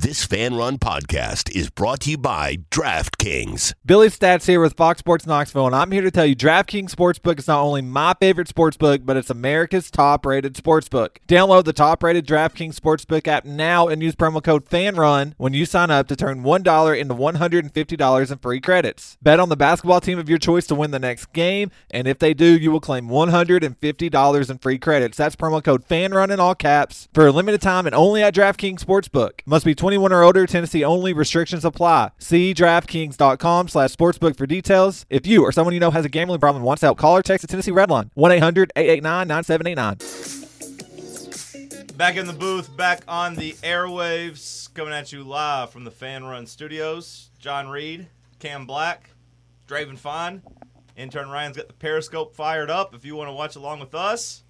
This Fan Run podcast is brought to you by DraftKings. Billy Stats here with Fox Sports Knoxville, and I'm here to tell you DraftKings Sportsbook is not only my favorite sportsbook, but it's America's top-rated sportsbook. Download the top-rated DraftKings Sportsbook app now and use promo code FANRUN when you sign up to turn $1 into $150 in free credits. Bet on the basketball team of your choice to win the next game, and if they do, you will claim $150 in free credits. That's promo code FANRUN in all caps for a limited time and only at DraftKings Sportsbook. Must be 21 or older. Tennessee only. Restrictions apply. See DraftKings.com/sportsbook for details. If you or someone you know has a gambling problem and wants help, call or text the Tennessee Redline 1-800-889-9789. Back in the booth, back on the airwaves, coming at you live from the Fan Run Studios. John Reed, Cam Black, Draven Fine. Intern Ryan's got the Periscope fired up if you want to watch along with us.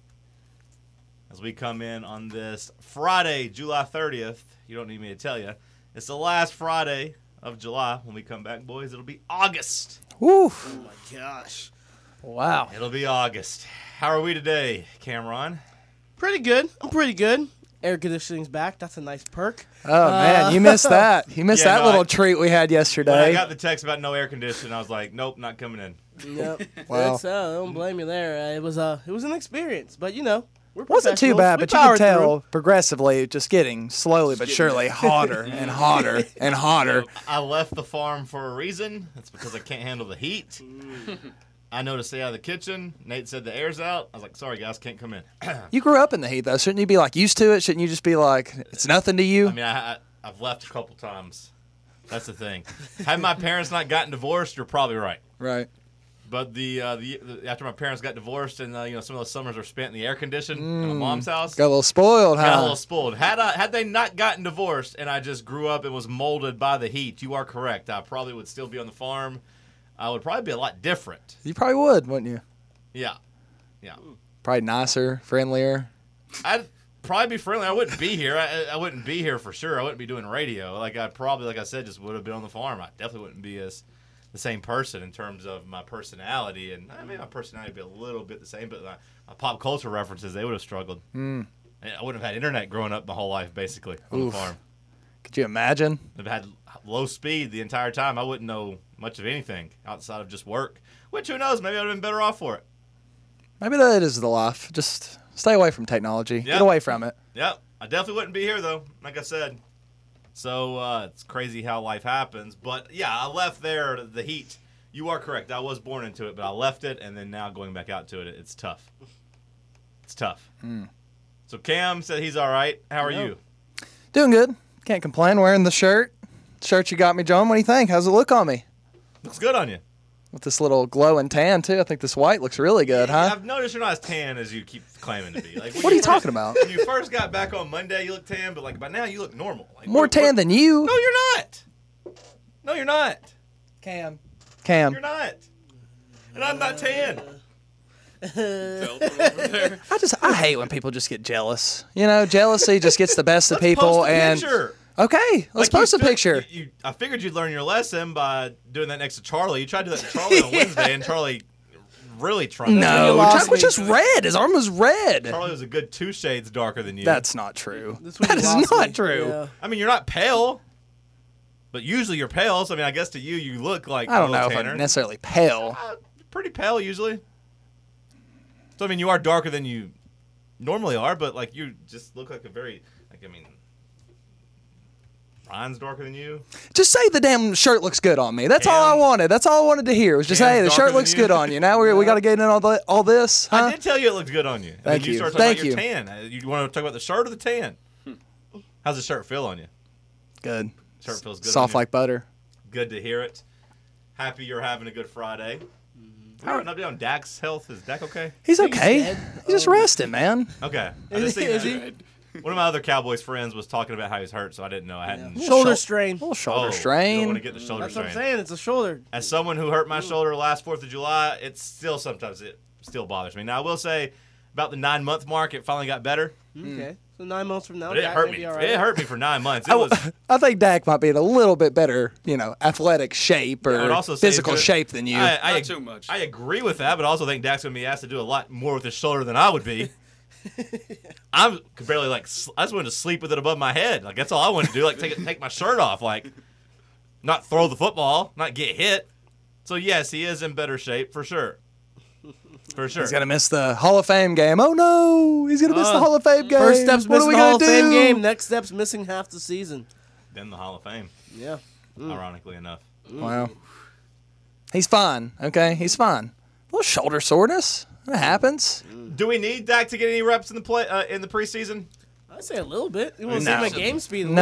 As we come in on this Friday, July 30th. You don't need me to tell you. It's the last Friday of July. When we come back, boys, it'll be August. Woo. Oh, my gosh. Wow. It'll be August. How are we today, Cameron? Pretty good. I'm pretty good. Air conditioning's back. That's a nice perk. Oh, man, you missed that. You missed that little treat we had When I yesterday. got the text about no air conditioning, I was like, nope, not coming in. Yep. Wow. I don't blame you there. It was an experience, but we're Wasn't too professionals. bad, We but you could powered tell progressively just getting slowly but surely hotter and hotter and hotter. I left the farm for a reason. It's because I can't handle the heat. I know to stay out of the kitchen. Nate said the air's out. I was like, sorry, guys, can't come in. You grew up in the heat, though. Shouldn't you be, used to it? Shouldn't you just be it's nothing to you? I mean, I've left a couple times. That's the thing. Had my parents not gotten divorced, you're probably right. Right. But after my parents got divorced and some of those summers were spent in the air condition at my mom's house, Got a little spoiled, huh? got a little spoiled. Had they not gotten divorced and I just grew up and was molded by the heat, you are correct. I probably would still be on the farm. I would probably be a lot different. You probably would, wouldn't you? Yeah. Probably nicer, friendlier. I'd probably be friendly. I wouldn't be here. I wouldn't be here for sure. I wouldn't be doing radio. I probably, like I said, just would have been on the farm. I definitely wouldn't be the same person in terms of my personality. And I mean, my personality would be a little bit the same, but my pop culture references, they would have struggled. I wouldn't have had internet growing up my whole life, basically, on the farm. Could you imagine? I've had low speed the entire time. I wouldn't know much of anything outside of just work. Which, who knows, maybe I would have been better off for it. Maybe that is the life. Just stay away from technology. Yep. Get away from it. Yep. I definitely wouldn't be here, though, like I said. So it's crazy how life happens. But, yeah, I left there, the heat. You are correct. I was born into it, but I left it, and then now going back out to it, it's tough. It's tough. So Cam said he's all right. How are you? Doing good. Can't complain. Wearing the shirt you got me, John. What do you think? How's it look on me? Looks good on you. With this little glowing tan, too. I think this white looks really good, huh? I've noticed you're not as tan as you keep claiming to be. What are you talking about? When you first got back on Monday, you looked tan, but by now you look normal. More tan than you. No, you're not. No, you're not. Cam. You're not. And I'm not tan. I hate when people just get jealous. Jealousy just gets the best of people. Let's post a picture. Okay, let's post a picture. I figured you'd learn your lesson by doing that next to Charlie. You tried to do that to Charlie on Wednesday, and Charlie really tried. No, Chuck was just red. His arm was red. Charlie was a good 2 shades darker than you. That's not true. That is not true. Yeah. I mean, you're not pale, but usually you're pale. So, I guess to you look like I don't a know little if tanner. I'm necessarily pale. Pretty pale usually. So, you are darker than you normally are, but, you just look like a very, Ryan's darker than you. Just say the damn shirt looks good on me. That's all I wanted. That's all I wanted to hear. Was just, hey, the shirt looks good on you. Now we got to get in all this, huh? I did tell you it looked good on you. Thank you. You started talking about your tan. You want to talk about the shirt or the tan? How's the shirt feel on you? Good. Shirt feels good. Soft like butter. Good to hear it. Happy you're having a good Friday. How are an update on Dak's health? Is Dak okay? He's okay. He's just resting, man. Okay. Is he? One of my other Cowboys friends was talking about how he's hurt, so I didn't know. I hadn't. Shoulder strain. A little shoulder You strain. don't want to get the shoulder That's what I'm strain. saying. It's a shoulder. As someone who hurt my shoulder last 4th of July, it still bothers me. Now, I will say, about the 9-month mark, it finally got better. Okay. So 9 months from now, But it Dak hurt may me. be all right. It hurt me for 9 months. It was. I think Dak might be in a little bit better, athletic shape I would or also say physical it's shape than you. Not too much. I agree with that, but I also think Dak's going to be asked to do a lot more with his shoulder than I would be. I could barely I just wanted to sleep with it above my head. Like that's all I wanted to do. Like take my shirt off. Like not throw the football, not get hit. So yes, he is in better shape for sure. For sure. He's gonna miss the Hall of Fame game. Oh no, he's gonna miss the Hall of Fame game. First step's what are missing we the Hall gonna of Fame do? game. Next step's missing half the season. Then the Hall of Fame. Yeah. Ironically enough. Wow. He's fine. Okay, he's fine. A little shoulder soreness. That happens. Do we need Dak to get any reps in the preseason? I'd say a little bit. You want to see my game speed a little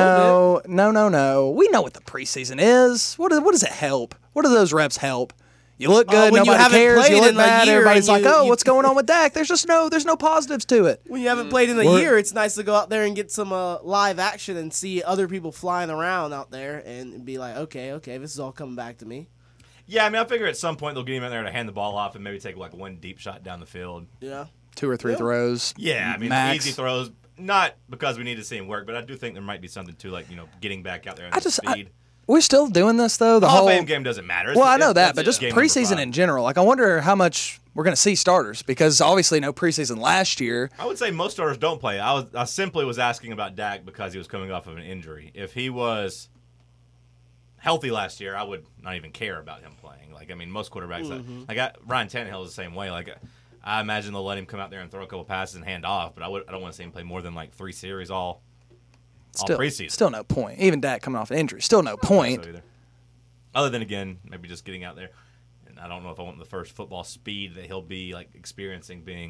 No. We know what the preseason is. What does it help? What do those reps help? You look good. when you Nobody haven't cares. played You look in a bad. year Everybody's and like, you- what's going on with Dak? There's no positives to it. When you haven't played in a year, it's nice to go out there and get some live action and see other people flying around out there and be like, okay, this is all coming back to me. Yeah, I mean, I figure at some point they'll get him in there to hand the ball off and maybe take like one deep shot down the field. Yeah. 2 or 3 throws. Yeah, I mean, max. easy throws. Not because we need to see him work, but I do think there might be something to like getting back out there and speed. We're still doing this though. The Hall whole of Fame game doesn't matter. Well, I know that, That's but just game number preseason 5. in general. Like, I wonder how much we're going to see starters because obviously no preseason last year. I would say most starters don't play. I simply was asking about Dak because he was coming off of an injury. If he was healthy last year, I would not even care about him playing. Like, I mean, most quarterbacks, Ryan Tannehill is the same way. Like, I imagine they'll let him come out there and throw a couple passes and hand off, but I don't want to see him play more than like 3 series all preseason. Still no point. Even Dak coming off an injury, still no point. So either. Other than, again, maybe just getting out there. And I don't know if I want the first football speed that he'll be like experiencing being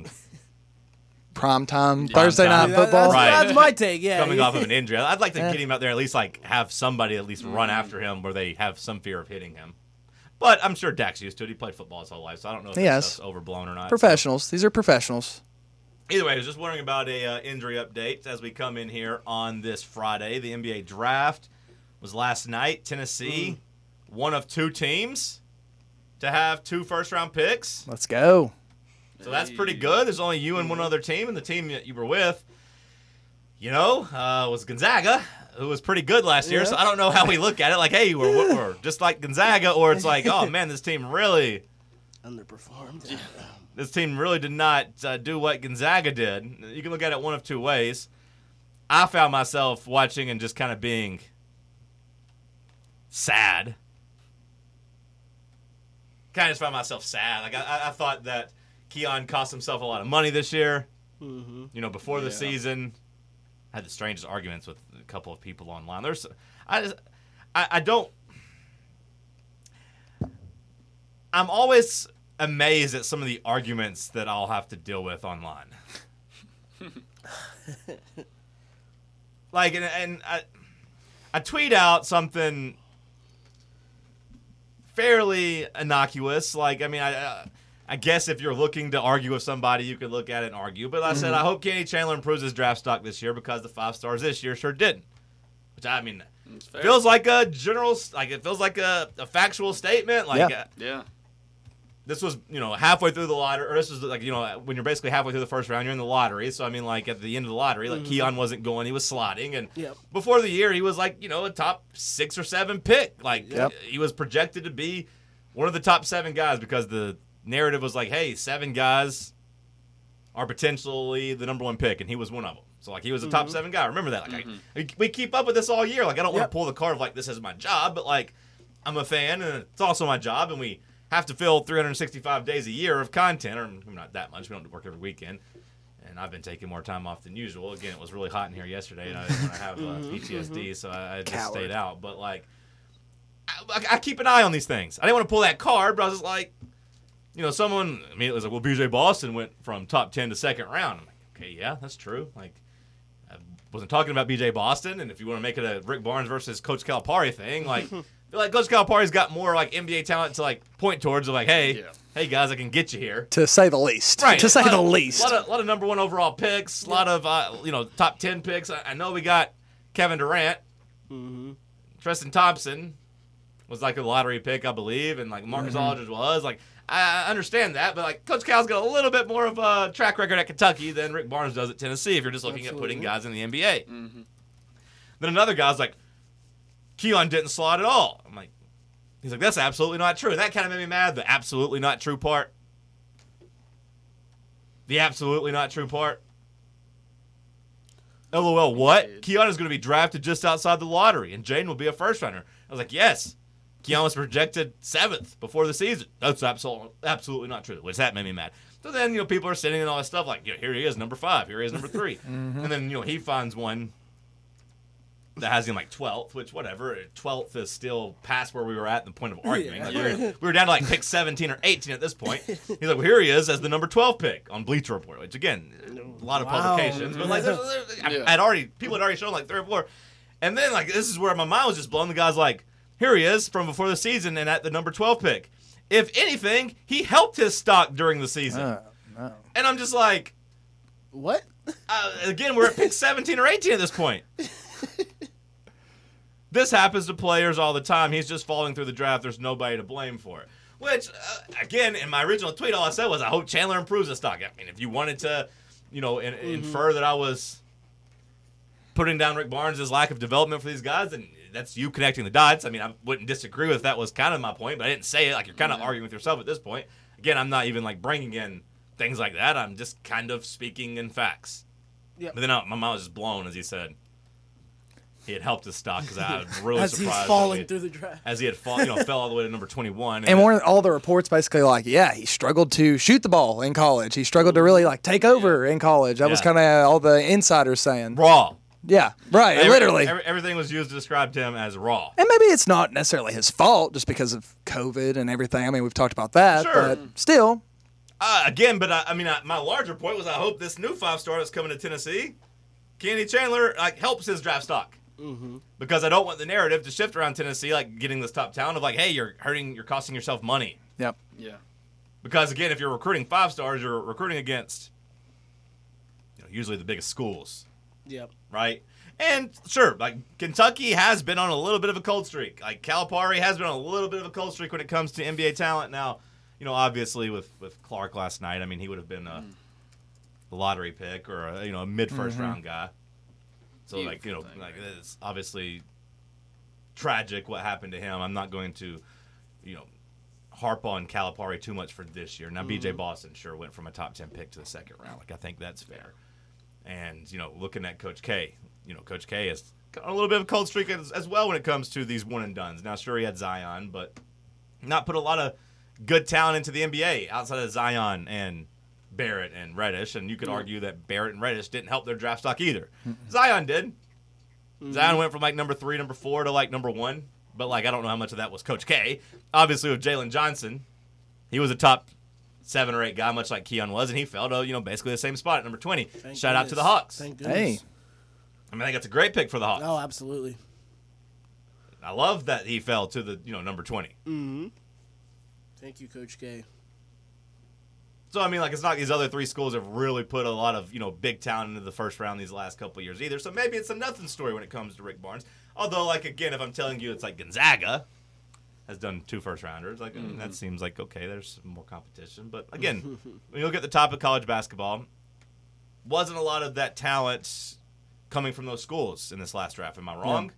Prime time Thursday time. night football. Right. That's my take, yeah. coming off of an injury. I'd like to get him out there, at least like have somebody at least run after him where they have some fear of hitting him. But I'm sure Dak's used to it. He played football his whole life, so I don't know if that's overblown or not. Professionals. These are professionals. Either way, I was just wondering about a injury update as we come in here on this Friday. The NBA draft was last night. Tennessee, one of 2 teams to have 2 first-round picks. Let's go. So that's pretty good. There's only you and one other team, and the team that you were with, was Gonzaga, who was pretty good last year. So I don't know how we look at it. Like, hey, we're just like Gonzaga, or it's like, oh, man, this team really underperformed. This team really did not do what Gonzaga did. You can look at it one of 2 ways. I found myself watching and just kind of being sad. Kind of just found myself sad. Like I thought that Keon cost himself a lot of money this year. Mm-hmm. Before the season, I had the strangest arguments with a couple of people online. I'm always amazed at some of the arguments that I'll have to deal with online. Like, and I tweet out something fairly innocuous. Like, I mean, I guess if you're looking to argue with somebody, you could look at it and argue. But I said, I hope Kenny Chandler improves his draft stock this year because the 5 stars this year sure didn't. Which, I mean, feels like a general, like it feels like a factual statement. Like, yeah. This was, halfway through the lottery, or this was like, when you're basically halfway through the first round, you're in the lottery. So, I mean, like, at the end of the lottery, like, Keon wasn't going, he was sliding. And before the year, he was like, a top 6 or 7 pick. Like, he was projected to be one of the top 7 guys because the narrative was like, hey, 7 guys are potentially the number 1 pick, and he was one of them. So, like, he was a top 7 guy. Remember that. Like, we keep up with this all year. Like, I don't want to pull the card of, like, this is my job, but, like, I'm a fan, and it's also my job, and we have to fill 365 days a year of content, or not that much. We don't work every weekend. And I've been taking more time off than usual. Again, it was really hot in here yesterday, and I didn't want to have PTSD, so I just stayed out. But, like, I keep an eye on these things. I didn't want to pull that card, but I was just like, someone immediately was like, well, BJ Boston went from top 10 to second round. I'm like, okay, yeah, that's true. Like, I wasn't talking about BJ Boston, and if you want to make it a Rick Barnes versus Coach Calipari thing, like, I feel like Coach Calipari's got more like NBA talent to like point towards of like, hey guys, I can get you here. To say the least. Right. To say the least. A lot of number 1 overall picks, a lot of top 10 picks. I know we got Kevin Durant. Mm-hmm. Tristan Thompson was like a lottery pick, I believe, and like Marcus Aldridge was. Like, I understand that, but like Coach Cal's got a little bit more of a track record at Kentucky than Rick Barnes does at Tennessee if you're just looking at putting guys in the NBA. Mm-hmm. Then another guy's like, Keon didn't slot at all. I'm like, he's like, that's absolutely not true. That kind of made me mad, the absolutely not true part. The absolutely not true part. LOL, what? Keon is going to be drafted just outside the lottery, and Jaden will be a first-rounder. I was like, yes. Keon was projected 7th before the season. That's absolutely not true, which that made me mad. So then, people are sitting and all this stuff like, here he is, number 5. Here he is, number 3. And then, he finds one that has him like 12th, which whatever. 12th is still past where we were at the point of arguing. We were down to like pick 17 or 18 at this point. He's like, well, here he is as the number 12 pick on Bleacher Report, which again, a lot of publications. But like, people had already shown like 3 or 4. And then like, this is where my mind was just blown. The guy's like, here he is from before the season and at the number 12 pick. If anything, he helped his stock during the season. No. And I'm just like, what? Again, we're at pick 17 or 18 at this point. This happens to players all the time. He's just falling through the draft. There's nobody to blame for it. Which, again, in my original tweet, all I said was, I hope Chandler improves his stock. I mean, if you wanted to, infer that I was putting down Rick Barnes' lack of development for these guys, then that's you connecting the dots. I mean, I wouldn't disagree with that was kind of my point, but I didn't say it. Like, you're kind of arguing with yourself at this point. Again, I'm not even, like, bringing in things like that. I'm just kind of speaking in facts. Yep. But then my mind was just blown as he said he had helped his stock because I was really as surprised. He's falling through the draft. As he had fell all the way to number 21. And all the reports basically like, he struggled to shoot the ball in college. He struggled to really like take over in college. That was kind of all the insiders saying. Raw. Yeah, right, literally. Everything was used to describe him as raw. And maybe it's not necessarily his fault just because of COVID and everything. I mean, we've talked about that, but still. Again, but my larger point was I hope this new 5-star that's coming to Tennessee, Kenny Chandler, like helps his draft stock. Mm-hmm. Because I don't want the narrative to shift around Tennessee, like getting this top talent of like, hey, you're costing yourself money. Yep. Yeah. Because again, if you're recruiting 5-stars, you're recruiting against, usually the biggest schools. Yep. Right? And sure, like Kentucky has been on a little bit of a cold streak. Like Calipari has been on a little bit of a cold streak when it comes to NBA talent. Now, obviously with Clark last night, I mean, he would have been a lottery pick or a mid-first round guy. So it's obviously tragic what happened to him. I'm not going to, harp on Calipari too much for this year. Now, B.J. Boston sure went from a top 10 pick to the second round. Like I think that's fair. And looking at Coach K, Coach K is a little bit of a cold streak as well when it comes to these one and dones. Now, sure he had Zion, but not put a lot of good talent into the NBA outside of Zion and Barrett and Reddish, and you could argue that Barrett and Reddish didn't help their draft stock either. Zion did. Zion went from like number 3, number 4 to like number 1, but like I don't know how much of that was Coach K. Obviously with Jalen Johnson, he was a top 7 or 8 guy, much like Keon was, and he fell to basically the same spot at number 20. Shout out to the Hawks. Thank goodness. Hey, I mean, I think that's a great pick for the Hawks. Oh, absolutely. I love that he fell to the number 20. Mm-hmm. Thank you, Coach K. So, I mean, like, it's not like these other 3 schools have really put a lot of, big talent into the first round these last couple of years either. So maybe it's a nothing story when it comes to Rick Barnes. Although, like, again, if I'm telling you it's like Gonzaga has done 2 first-rounders, like, that seems like, okay, there's some more competition. But, again, when you look at the top of college basketball, wasn't a lot of that talent coming from those schools in this last draft. Am I wrong?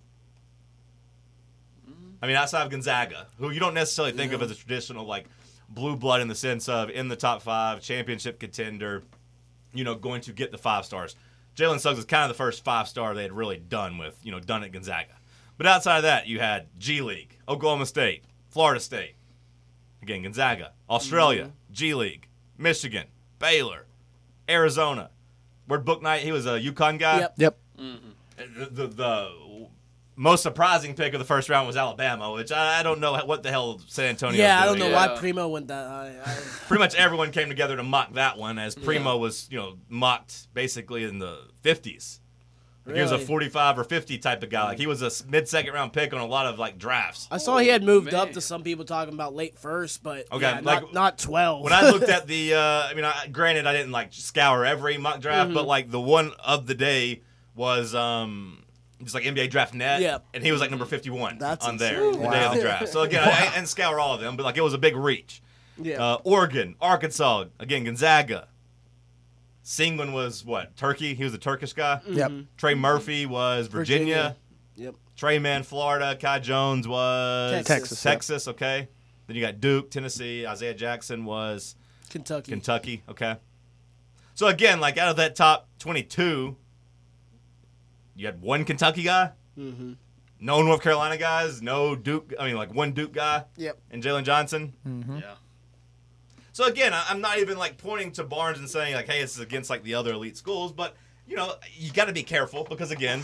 I mean, outside of Gonzaga, who you don't necessarily think of as a traditional, like, blue blood in the sense of in the top 5, championship contender, going to get the 5-stars. Jalen Suggs is kind of the first 5-star they had really done at Gonzaga. But outside of that, you had G League, Oklahoma State, Florida State, again, Gonzaga, Australia, G League, Michigan, Baylor, Arizona. Where'd Book Knight, he was a UConn guy? Yep. The most surprising pick of the first round was Alabama, which I don't know what the hell San Antonio is doing. I don't know why Primo went that high. Pretty much everyone came together to mock that one, as Primo was, mocked basically in the 50s. Like He was a 45 or 50 type of guy. Like he was a mid-second round pick on a lot of like drafts. I saw he had moved up to some people talking about late first, but not 12. When I looked at the, granted I didn't like scour every mock draft, but like the one of the day was just like NBA Draft Net, and he was like number 51 on there the day of the draft. So again, I didn't scour all of them, but like it was a big reach. Yeah. Oregon, Arkansas, again Gonzaga. Singman was what? Turkey? He was a Turkish guy. Yep. Trey Murphy was Virginia. Yep. Trey Man, Florida. Kai Jones was Texas. Okay. Then you got Duke, Tennessee. Isaiah Jackson was Kentucky. Okay. So again, like out of that top 22, you had one Kentucky guy, no North Carolina guys, no Duke. I mean, like one Duke guy, and Jalen Johnson. Yeah. So again, I'm not even like pointing to Barnes and saying like, hey, this is against like the other elite schools, but you got to be careful because again,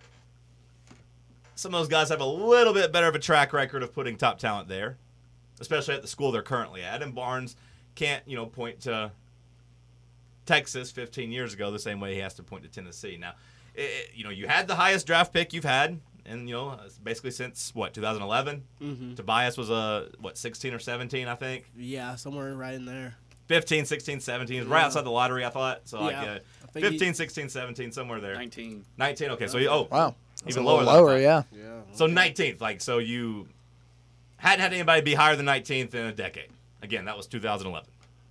some of those guys have a little bit better of a track record of putting top talent there, especially at the school they're currently at. And Barnes can't, point to Texas 15 years ago the same way he has to point to Tennessee. Now, you had the highest draft pick you've had, and basically since 2011. Tobias was 16 or 17, I think. Yeah, somewhere right in there. 15, 16, 17. It was right outside the lottery, I thought. So, 15, 16, 17, somewhere there. 19. 19, okay. So, wow. That's even a little lower. Lower, yeah. So, 19th. So, you hadn't had anybody be higher than 19th in a decade. Again, that was 2011.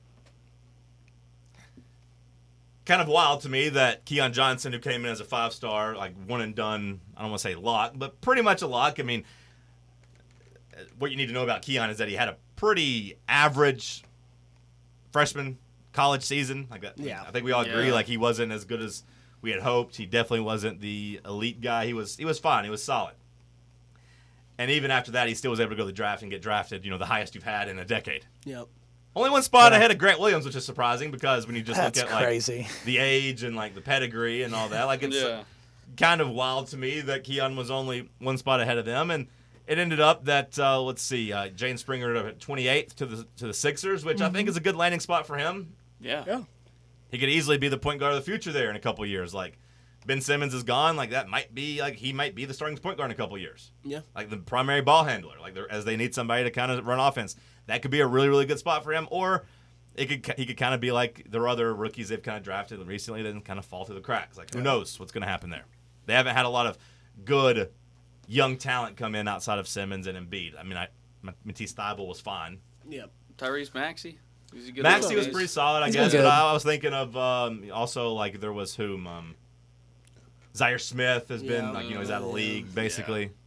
Kind of wild to me that Keon Johnson, who came in as a 5-star, like one and done, I don't want to say lock, but pretty much a lock. I mean, what you need to know about Keon is that he had a pretty average freshman college season. Like that. Yeah. I think we all agree. Yeah. Like he wasn't as good as we had hoped. He definitely wasn't the elite guy. He was fine. He was solid. And even after that, he still was able to go to the draft and get drafted, the highest you've had in a decade. Yep. Only one spot ahead of Grant Williams, which is surprising because when you just That's look at crazy. the age and the pedigree and all that, it's kind of wild to me that Keon was only one spot ahead of them. And it ended up that Jane Springer at 28th to the Sixers, which I think is a good landing spot for him. Yeah. He could easily be the point guard of the future there in a couple years. Like Ben Simmons is gone, that might be he might be the starting point guard in a couple years. Yeah. Like the primary ball handler, as they need somebody to kind of run offense. That could be a really, really good spot for him, or he could kind of be like their other rookies they've kind of drafted recently, then kind of fall through the cracks. Who knows what's going to happen there? They haven't had a lot of good young talent come in outside of Simmons and Embiid. I mean, Matisse Thybulle was fine. Yep. Tyrese Maxey. Maxey was pretty solid, I guess. good. But I was thinking of also there was whom Zaire Smith has been he's out of the league basically. Yeah.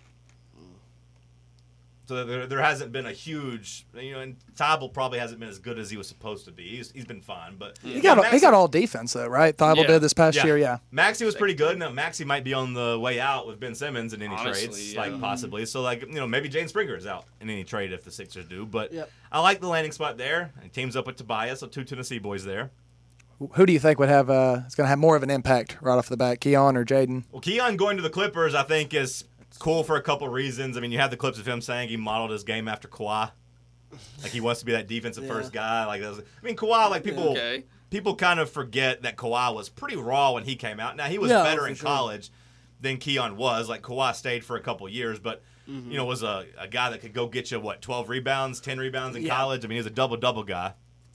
So there hasn't been a huge, and Thybulle probably hasn't been as good as he was supposed to be. He's been fine, but He got all defense though, right? Thybulle did this past year, yeah. Maxey was pretty good. Now Maxey might be on the way out with Ben Simmons in any Honestly, trades, yeah. possibly. So maybe Jane Springer is out in any trade if the Sixers do. But Yep. I like the landing spot there. And teams up with Tobias, so 2 Tennessee boys there. Who do you think would have is going to have more of an impact right off the bat, Keon or Jaden? Well, Keon going to the Clippers, I think, is cool for a couple reasons. I mean, you have the clips of him saying he modeled his game after Kawhi. He wants to be that defensive first guy. Kawhi, people kind of forget that Kawhi was pretty raw when he came out. Now, he was better in college than Keon was. Kawhi stayed for a couple years, but, was a guy that could go get you, 12 rebounds, 10 rebounds in college? I mean, he was a double-double guy.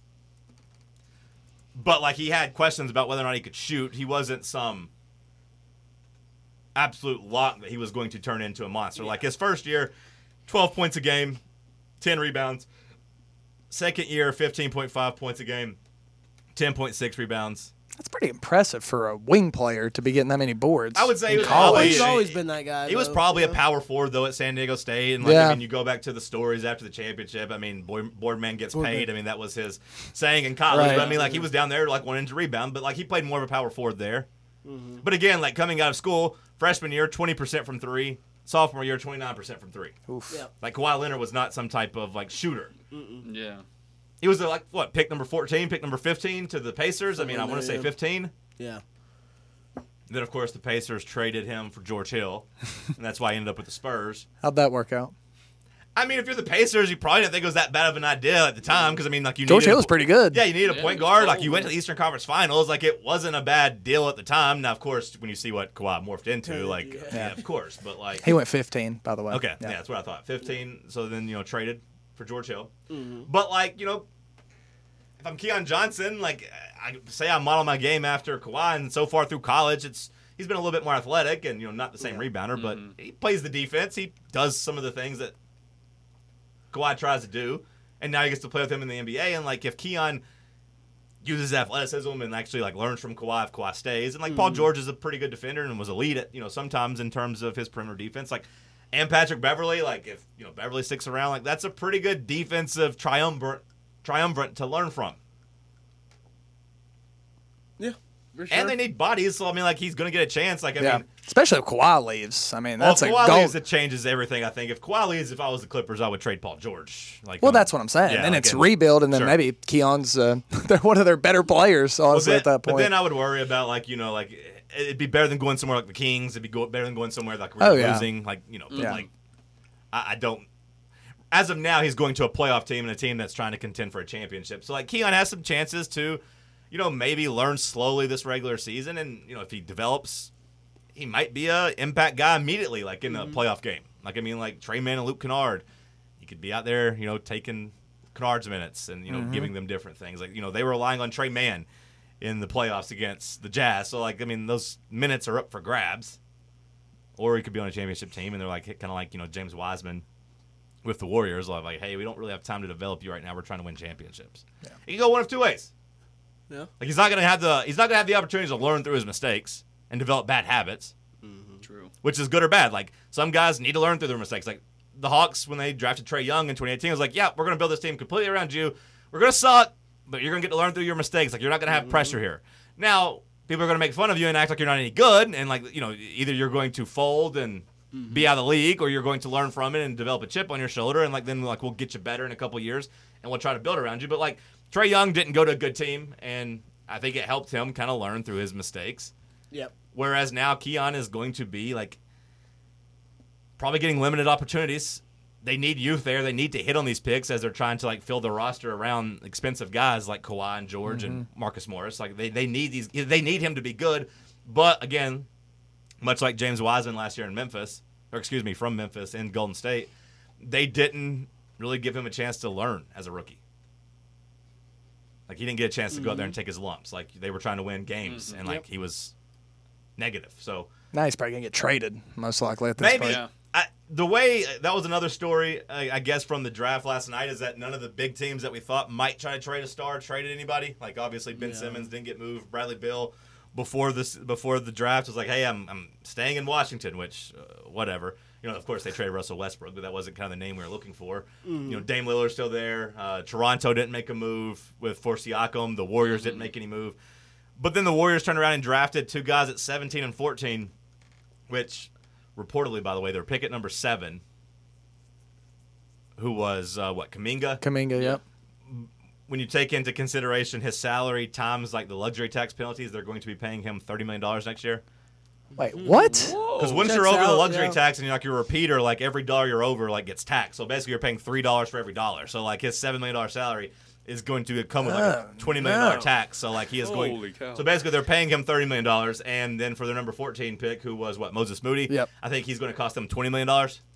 But, he had questions about whether or not he could shoot. He wasn't some absolute lock that he was going to turn into a monster. His first year, 12 points a game, 10 rebounds. Second year, 15.5 points a game, 10.6 rebounds. That's pretty impressive for a wing player to be getting that many boards. I would say in college. He's always been that guy. He was probably a power forward, though, at San Diego State. And, you go back to the stories after the championship. I mean, Boardman gets paid. I mean, that was his saying in college. Right. But, I mean, he was down there, wanting to rebound. But, he played more of a power forward there. Mm-hmm. But, again, coming out of school, freshman year, 20% from three. Sophomore year, 29% from three. Oof. Yep. Kawhi Leonard was not some type of, shooter. Yeah. He was, pick number 14, pick number 15 to the Pacers. I mean, I want to say 15. Yeah. Then, of course, the Pacers traded him for George Hill, and that's why he ended up with the Spurs. How'd that work out? I mean, if you're the Pacers, you probably didn't think it was that bad of an idea at the time because, I mean, George Hill was pretty good. Yeah, you needed a point guard. cold, You went to the Eastern Conference Finals. It wasn't a bad deal at the time. Now, of course, when you see what Kawhi morphed into, yeah, of course. But, He went 15, by the way. Okay, yeah, that's what I thought. 15, so then, traded for George Hill. Mm-hmm. But, if I'm Keon Johnson, I say I model my game after Kawhi, and so far through college, he's been a little bit more athletic and, not the same rebounder, but he plays the defense. He does some of the things that Kawhi tries to do, and now he gets to play with him in the NBA. And, if Keon uses athleticism and actually, learns from Kawhi if Kawhi stays, and, Paul George is a pretty good defender and was elite at, sometimes in terms of his perimeter defense, and Patrick Beverley, if, Beverley sticks around, that's a pretty good defensive triumvirate to learn from. Yeah. For sure. And they need bodies, so I mean, like he's going to get a chance. Like I mean, especially if Kawhi leaves. I mean, that's if a Kawhi goal. leaves, it changes everything. I think if Kawhi leaves, if I was the Clippers, I would trade Paul George. Like, Well, that's what I'm saying. yeah, and like it's rebuild, and then sure. maybe Keon's they're one of their better players, honestly, at that point. But then I would worry about like it'd be better than going somewhere like the Kings. It'd be better than going somewhere like we're losing. Like but like I don't. As of now, he's going to a playoff team and a team that's trying to contend for a championship. So like Keon has some chances to, maybe learn slowly this regular season, and if he develops, he might be a impact guy immediately, like in a playoff game. Like I mean, like Trey Mann and Luke Kennard, he could be out there, taking Kennard's minutes and giving them different things. Like they were relying on Trey Mann in the playoffs against the Jazz. So like I mean, those minutes are up for grabs. Or he could be on a championship team, and they're like kind of like James Wiseman with the Warriors, like, hey, we don't really have time to develop you right now. We're trying to win championships. Yeah. He can go one of two ways. Yeah. Like he's not gonna have the opportunity to learn through his mistakes and develop bad habits. Mm-hmm. True. Which is good or bad. Like some guys need to learn through their mistakes. Like the Hawks when they drafted Trae Young in 2018, it was like, yeah, we're gonna build this team completely around you. We're gonna suck, but you're gonna get to learn through your mistakes. Like you're not gonna have pressure here. Now people are gonna make fun of you and act like you're not any good, and like either you're going to fold and be out of the league, or you're going to learn from it and develop a chip on your shoulder, and then we'll get you better in a couple years, and we'll try to build around you. But like Trae Young didn't go to a good team, and I think it helped him kind of learn through his mistakes. Yep. Whereas now Keon is going to be like probably getting limited opportunities. They need youth there. They need to hit on these picks as they're trying to like fill the roster around expensive guys like Kawhi and George and Marcus Morris. Like they need these. They need him to be good. But again, much like James Wiseman last year in from Memphis in Golden State, they didn't really give him a chance to learn as a rookie. Like he didn't get a chance to go out there and take his lumps. Like they were trying to win games, and like he was negative. So now he's probably gonna get traded, most likely at this point. Yeah. The way that was another story, I guess, from the draft last night is that none of the big teams that we thought might try to trade a star traded anybody. Like obviously Ben Simmons didn't get moved. Bradley Beal before the draft was like, hey, I'm staying in Washington, which whatever. Of course they traded Russell Westbrook, but that wasn't kind of the name we were looking for. Dame Lillard's still there. Toronto didn't make a move for Siakam. The Warriors didn't make any move. But then the Warriors turned around and drafted two guys at 17 and 14, which reportedly, by the way, they're pick at number 7, who was, Kuminga? Kuminga, yep. When you take into consideration his salary times like the luxury tax penalties, they're going to be paying him $30 million next year. Wait, what? Because once Checks you're over the out, luxury yeah. tax and you're like your repeater, like every dollar you're over like gets taxed. So basically you're paying $3 for every dollar. So like his $7 million salary is going to come with like a $20 million tax. So like he is Holy cow. So basically they're paying him $30 million, and then for their number 14 pick, who was Moses Moody. Yep. I think he's going to cost them $20 million.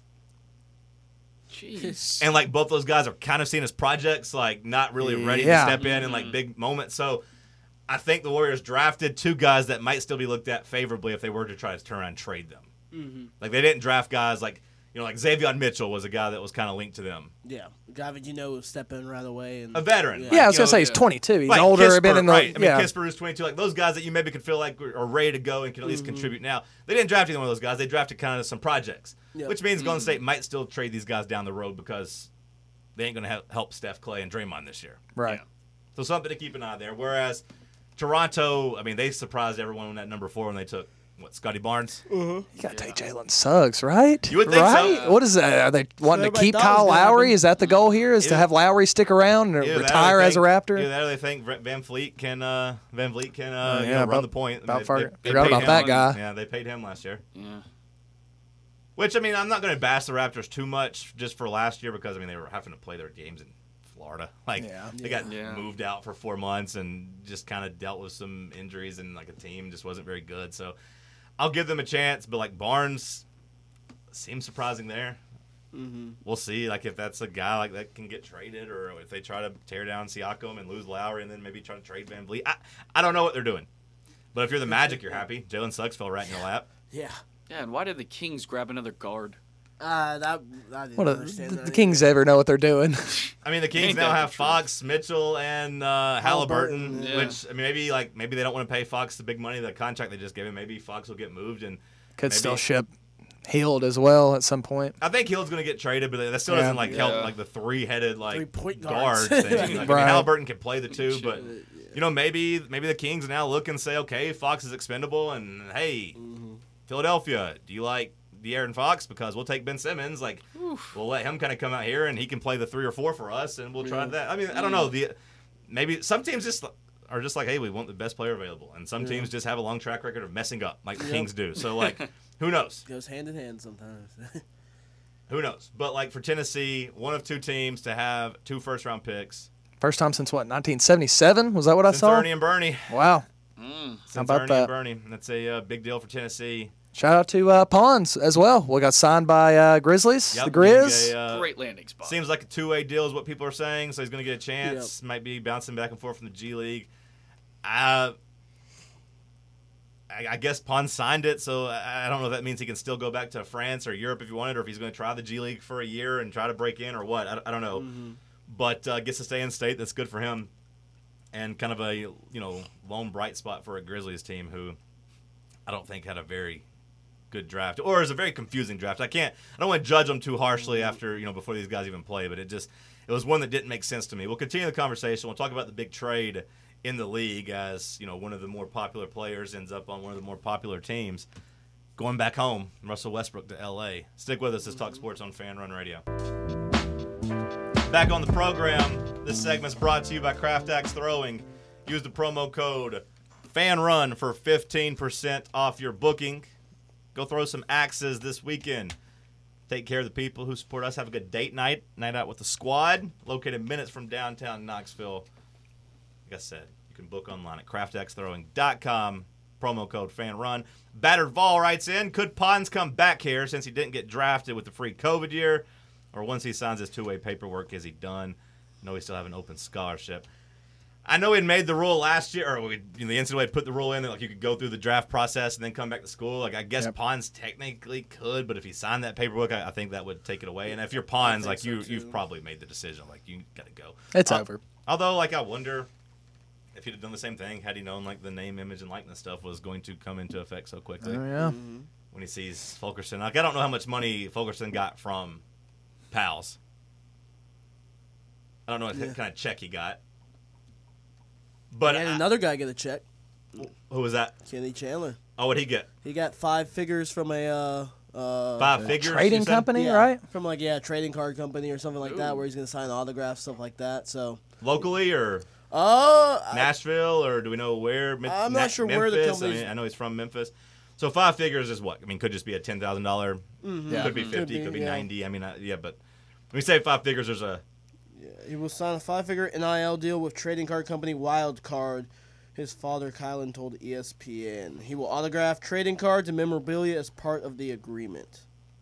Jeez. And like both those guys are kind of seen as projects, like not really ready to step in like big moments. So I think the Warriors drafted two guys that might still be looked at favorably if they were to try to turn around and trade them. Like they didn't draft guys like like Xavier Mitchell was a guy that was kind of linked to them. Yeah, a guy that would step in right away. And A veteran. Yeah. Like, Yeah, I was you gonna know, say he's 22. He's Like older. Kispert, Been in the right. I mean, yeah. Kispert is 22. Like those guys that you maybe could feel like are ready to go and can at least contribute now. They didn't draft either one of those guys. They drafted kind of some projects, Yep. which means Golden State might still trade these guys down the road because they ain't going to help Steph, Clay, and Draymond this year. Right. So something to keep an eye on there. Whereas Toronto, I mean, they surprised everyone on that number 4 when they took Scotty Barnes. You gotta take Jalen Suggs, right? You would think so. right? What is that? Are they wanting to everybody keep thought Kyle was gonna Lowry? happen. Is that the goal here? Is to Yeah. have Lowry stick around and Either that or retire they as a think- Raptor? Either that or they think Van Vliet can yeah, run about- the point. about They forgot paid about him that guy. Yeah, they paid him last year. Yeah. Which, I mean, I'm not going to bash the Raptors too much just for last year because, I mean, they were having to play their games in Florida. Like, Yeah. they got Yeah. moved out for 4 months and just kind of dealt with some injuries, and, like, a team just wasn't very good. So I'll give them a chance, but, like, Barnes seems surprising there. We'll see, like, if that's a guy like that can get traded, or if they try to tear down Siakam and lose Lowry and then maybe try to trade Van Vliet. I don't know what they're doing. But if you're the Magic, you're happy. Jalen Suggs fell right in your lap. Yeah. Yeah, and why did the Kings grab another guard? I didn't What understand the that Kings ever know what they're doing? I mean, the Kings Ain't now that have the truth? Fox, Mitchell, and Halliburton, Yeah. which I mean, maybe they don't want to pay Fox the big money, the contract they just gave him. Maybe Fox will get moved, and Could maybe- still ship Healed as well at some point. I think Hill's going to get traded, but that still Yeah. doesn't help Yeah. like the 3-headed like 3-point guard guards. thing. Like, I mean, Right. Halliburton can play the two, but maybe the Kings now look and say, okay, Fox is expendable, and hey, Philadelphia, do you like De'Aaron Fox? Because we'll take Ben Simmons. Like, we'll let him kind of come out here, and he can play the 3 or 4 for us, and we'll try that. I mean, I don't know. Maybe some teams just are just like, hey, we want the best player available, and some teams just have a long track record of messing up, like the Kings do. So, like, who knows? Goes hand in hand sometimes. Who knows? But, like, for Tennessee, one of 2 teams to have 2 first-round picks. First time since what, 1977? Was that what I Since saw? Ernie and Bernie. Wow. Since How about Ernie that? and Bernie. That's a big deal for Tennessee. Shout out to Pons as well. We got signed by Grizzlies, Yep, the Grizz. Great landing spot. Seems like a 2-way deal is what people are saying, so he's going to get a chance. Might be bouncing back and forth from the G League. I guess Pons signed it, so I don't know if that means he can still go back to France or Europe if he wanted, or if he's going to try the G League for a year and try to break in or what. I don't know. But gets to stay in state. That's good for him. And kind of a lone bright spot for a Grizzlies team who I don't think had a very good draft, or is a very confusing draft. I don't want to judge them too harshly after before these guys even play, but it was one that didn't make sense to me. We'll continue the conversation. We'll talk about the big trade in the league as one of the more popular players ends up on one of the more popular teams going back home. Russell Westbrook to L.A. Stick with us. This Talk Sports on Fan Run Radio. Back on the program, this segment's brought to you by Kraft Axe Throwing. Use the promo code FANRUN for 15% off your booking. Go throw some axes this weekend. Take care of the people who support us. Have a good night out with the squad. Located minutes from downtown Knoxville. Like I said, you can book online at craftaxethrowing.com. Promo code FANRUN. Battered Vol writes in, could Pons come back here since he didn't get drafted with the free COVID year? Or once he signs his 2-way paperwork, is he done? I know we still have an open scholarship. I know we had made the rule last year, or the NCAA had put the rule in that you could go through the draft process and then come back to school. Like, I guess Pons technically could, but if he signed that paperwork, I think that would take it away. And if you're Pons, like you've probably made the decision. Like, you got to go. It's over. Although, like, I wonder if he'd have done the same thing had he known, like, the name, image, and likeness stuff was going to come into effect so quickly. Oh, yeah. When he sees Fulkerson. Like, I don't know how much money Fulkerson got from Pals. I don't know what kind of check he got. But and another guy get a check. Who was that? Kenny Chandler. Oh, what'd he get? He got 5 figures from a 5 figures? Trading company, right? From trading card company or something like that, where he's gonna sign autographs, stuff like that. So locally or Nashville, or do we know where? I'm not sure where the company. I know he's from Memphis. So 5 figures is what? I mean, could just be a $10,000. Could be 50. Could be 90. I mean, but when we say 5 figures, there's a. He will sign a 5-figure NIL deal with trading card company Wild Card. His father, Kylan, told ESPN. He will autograph trading cards and memorabilia as part of the agreement.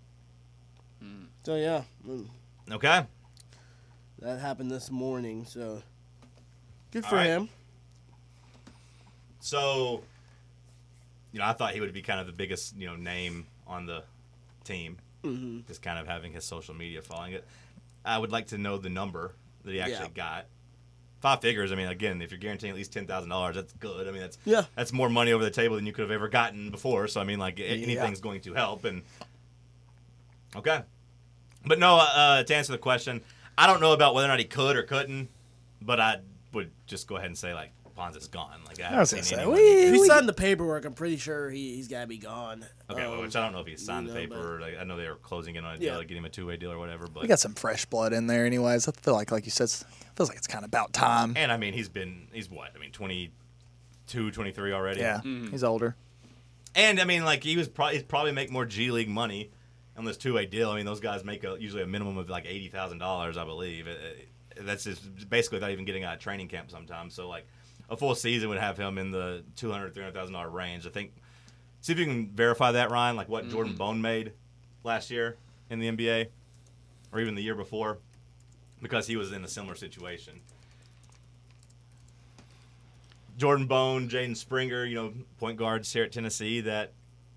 So, yeah. Okay. That happened this morning, so good for him. So, I thought he would be kind of the biggest, name on the team. Just kind of having his social media following it. I would like to know the number that he actually got. 5 figures, I mean, again, if you're guaranteeing at least $10,000, that's good. I mean, that's more money over the table than you could have ever gotten before. So, I mean, like, anything's going to help. And okay. But no, to answer the question, I don't know about whether or not he could or couldn't, but I would just go ahead and say, like, Pons is gone. Like, I was going to say, if he signed the paperwork, I'm pretty sure he's got to be gone. Okay, which I don't know if he signed the paper. Like, I know they were closing in on a deal to get him a 2-way deal or whatever. But we got some fresh blood in there, anyways. I feel like you said, feels like it's kind of about time. And I mean, he's what? I mean, 22, 23 already. Yeah, he's older. And I mean, like he'd probably make more G League money on this 2-way deal. I mean, those guys make usually a minimum of like $80,000, I believe. That's just basically without even getting out of training camp sometimes. So like a full season would have him in the $200,000, $300,000 range. I think. See if you can verify that, Ryan. Like what Jordan Bone made last year in the NBA, or even the year before, because he was in a similar situation. Jordan Bone, Jaden Springer, point guards here at Tennessee that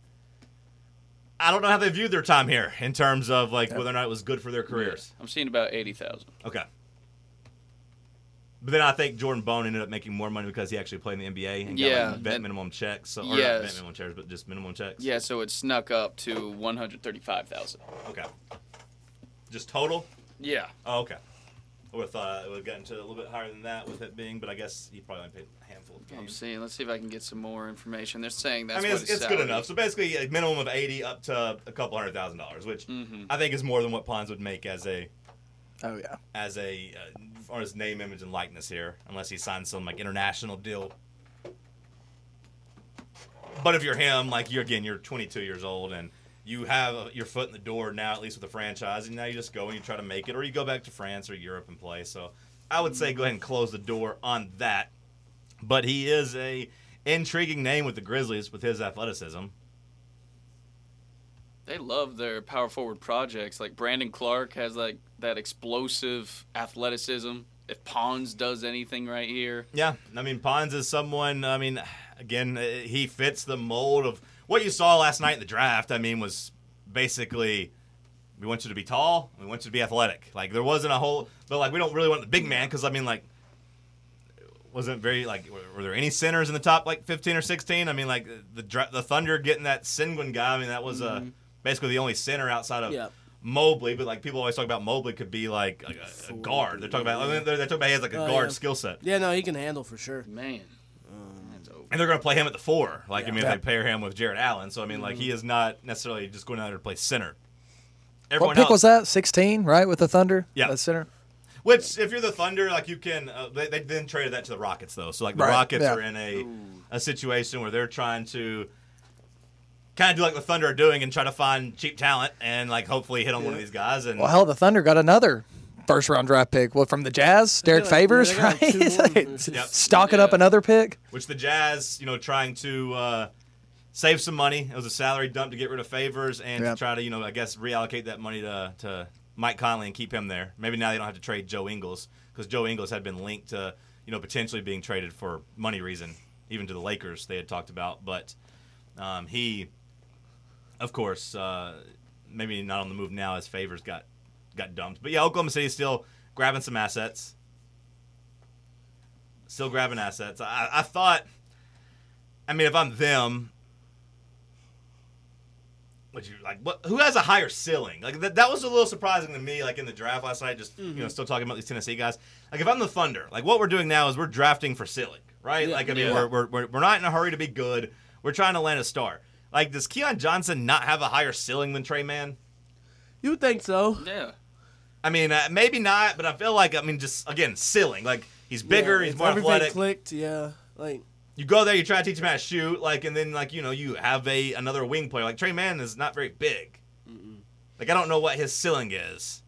I don't know how they viewed their time here in terms of like whether or not it was good for their careers. I'm seeing about 80,000. Okay. But then I think Jordan Bone ended up making more money because he actually played in the NBA and got like vet minimum checks. So, or not vet minimum checks, but just minimum checks. Yeah, so it snuck up to 135,000. Okay. Just total? Yeah. Oh, okay. I would have thought it would have gotten to a little bit higher than that with it being, but I guess he probably only paid a handful of games. I'm seeing. Let's see if I can get some more information. They're saying that's I mean, what it's his good salary enough. is. So basically, a minimum of 80 up to a couple $100,000, which I think is more than what Pons would make as a or his name, image, and likeness here, unless he signs some like international deal. But if you're him, like you're 22 years old and you have your foot in the door now, at least with the franchise, and now you just go and you try to make it, or you go back to France or Europe and play. So I would say go ahead and close the door on that. But he is a intriguing name with the Grizzlies with his athleticism. They love their power forward projects. Like Brandon Clark has like that explosive athleticism. If Pons does anything right here. Yeah, I mean, Pons is someone, I mean, again, he fits the mold of what you saw last night in the draft. I mean, was basically, we want you to be tall, we want you to be athletic. Like, there wasn't a whole, but like, we don't really want the big man, because, I mean, like, wasn't very, like, were there any centers in the top, like, 15 or 16? I mean, like, the Thunder getting that Sengun guy, I mean, that was basically the only center outside of Mobley, but like people always talk about Mobley could be like a guard. They're talking about he has like a guard skill set. Yeah, no, he can handle for sure. Man. And they're going to play him at the 4. Like I mean, if they pair him with Jared Allen, so I mean, like he is not necessarily just going out there to play center. What pick was that? 16, right, with the Thunder? Yeah, that center. Which, if you're the Thunder, like you can, they then traded that to the Rockets though. So like the Rockets are in a situation where they're trying to kind of do like the Thunder are doing and try to find cheap talent and like hopefully hit on one of these guys. And well, hell, the Thunder got another first-round draft pick. Well, from the Jazz, Derek Favors, right? Stocking up another pick. Which the Jazz, trying to save some money. It was a salary dump to get rid of Favors and to try to, I guess, reallocate that money to Mike Conley and keep him there. Maybe now they don't have to trade Joe Ingles because Joe Ingles had been linked to, potentially being traded for money reason, even to the Lakers they had talked about. But he... Of course, maybe not on the move now as Favors got dumped. But, yeah, Oklahoma City is still grabbing some assets. Still grabbing assets. I thought, I mean, if I'm them, who has a higher ceiling? Like, that was a little surprising to me, like, in the draft last night, just, still talking about these Tennessee guys. Like, if I'm the Thunder, like, what we're doing now is we're drafting for ceiling, right? Yeah, like, I mean, we're not in a hurry to be good. We're trying to land a star. Like, does Keon Johnson not have a higher ceiling than Trey Mann? You would think so. Yeah. I mean, maybe not, but I feel like, just, again, ceiling. Like, he's bigger, he's more athletic. Clicked, like... You go there, you try to teach him how to shoot, like, and then, like, you have another wing player. Like, Trey Mann is not very big. Like, I don't know what his ceiling is.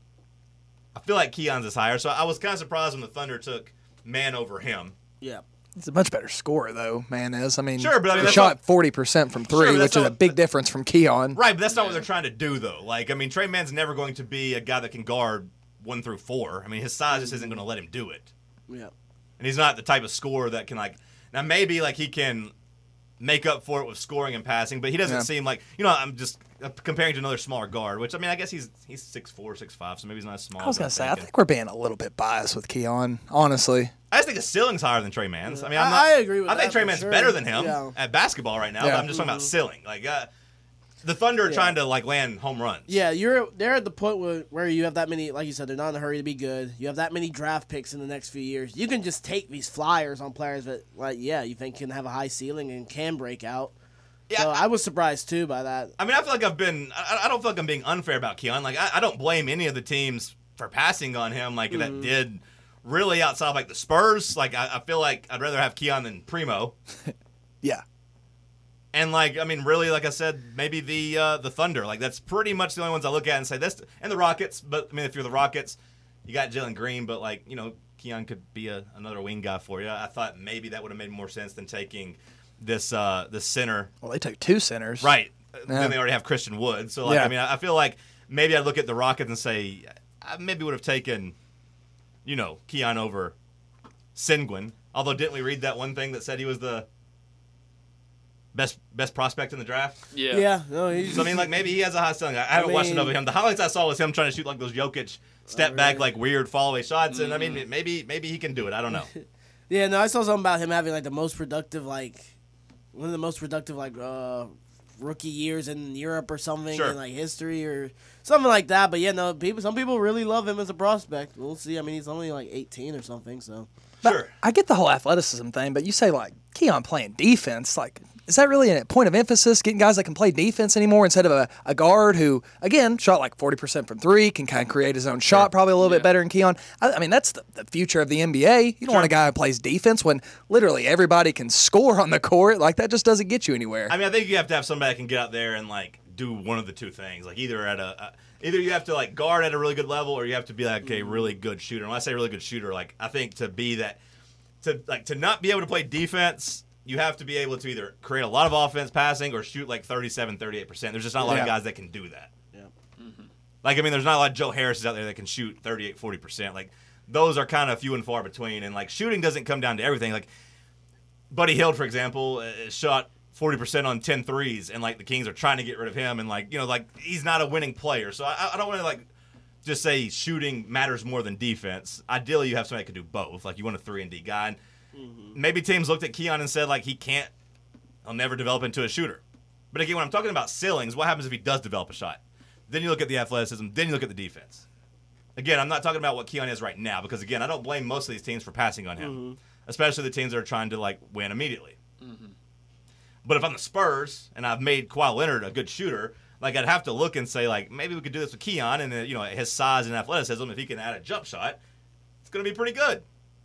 I feel like Keon's is higher, so I was kind of surprised when the Thunder took Mann over him. Yeah. He's a much better scorer, though, Mann is. I mean, sure, but he shot 40% from three, which is a big difference from Keon. Right, but that's not what they're trying to do, though. Like, I mean, Trey Mann's never going to be a guy that can guard 1 through 4. I mean, his size just isn't going to let him do it. Yeah. And he's not the type of scorer that can, like... Now, maybe, like, he can make up for it with scoring and passing, but he doesn't seem like... I'm just comparing to another smaller guard, which, I mean, I guess he's 6'4", 6'5", so maybe he's not as small. I was going to say, I think we're being a little bit biased with Keon, honestly. I just think his ceiling's higher than Trey Mann's. I mean, I agree with that. I think Trey Mann's better than him at basketball right now, but I'm just talking about ceiling. Like, the Thunder are trying to, like, land home runs. Yeah, they're at the point where you have that many, like you said, they're not in a hurry to be good. You have that many draft picks in the next few years. You can just take these flyers on players that, you think can have a high ceiling and can break out. Yeah, so I was surprised, too, by that. I mean, I feel like I don't feel like I'm being unfair about Keon. Like, I don't blame any of the teams for passing on him, like, that did really outside of, like, the Spurs. Like, I feel like I'd rather have Keon than Primo. Yeah. And, like, I mean, really, like I said, maybe the Thunder. Like, that's pretty much the only ones I look at and say this. And the Rockets. But, I mean, if you're the Rockets, you got Jalen Green. But, like, Keon could be another wing guy for you. I thought maybe that would have made more sense than taking this center. Well, they took 2 centers. Right. Yeah. Then they already have Christian Wood. So, like, I mean, I feel like maybe I'd look at the Rockets and say, I maybe would have taken, Keon over Sengun. Although, didn't we read that one thing that said he was the best prospect in the draft? Yeah. Yeah. No, he's... So, I mean, like, maybe he has a high ceiling. I haven't watched enough of him. The highlights I saw was him trying to shoot, like, those Jokic step-back, like, weird fall-away shots. And, I mean, maybe he can do it. I don't know. Yeah, no, I saw something about him having, like, one of the most productive, rookie years in Europe or something, Sure. in like history or something like that. But yeah, no, some people really love him as a prospect. We'll see. I mean, he's only like 18 or something, so. But Sure. I get the whole athleticism thing, but you say like Keon playing defense, like is that really a point of emphasis? Getting guys that can play defense anymore instead of a guard who, again, shot like 40% from three, can kind of create his own shot, probably a little bit better than Keon. I mean, that's the future of the NBA. You don't want a guy who plays defense when literally everybody can score on the court. Like that just doesn't get you anywhere. I mean, I think you have to have somebody that can get out there and like do one of the two things. Like either you have to like guard at a really good level, or you have to be like a really good shooter. And when I say really good shooter, like I think to not be able to play defense, you have to be able to either create a lot of offense passing or shoot like 37, 38%. There's just not a lot of guys that can do that. Yeah. Like, I mean, there's not a lot of Joe Harris's out there that can shoot 38, 40%. Like, those are kind of few and far between. And, like, shooting doesn't come down to everything. Like, Buddy Hield, for example, shot 40% on 10 threes, and, like, the Kings are trying to get rid of him. And, like, you know, like, he's not a winning player. So I don't want to, like, just say shooting matters more than defense. Ideally, you have somebody that can do both. Like, you want a 3-and-D guy. And maybe teams looked at Keon and said, like, he'll never develop into a shooter. But again, when I'm talking about ceilings, what happens if he does develop a shot? Then you look at the athleticism, then you look at the defense. Again, I'm not talking about what Keon is right now, because again, I don't blame most of these teams for passing on him, especially the teams that are trying to like win immediately. But if I'm the Spurs and I've made Kawhi Leonard a good shooter, like I'd have to look and say like maybe we could do this with Keon, and you know his size and athleticism, if he can add a jump shot, it's going to be pretty good.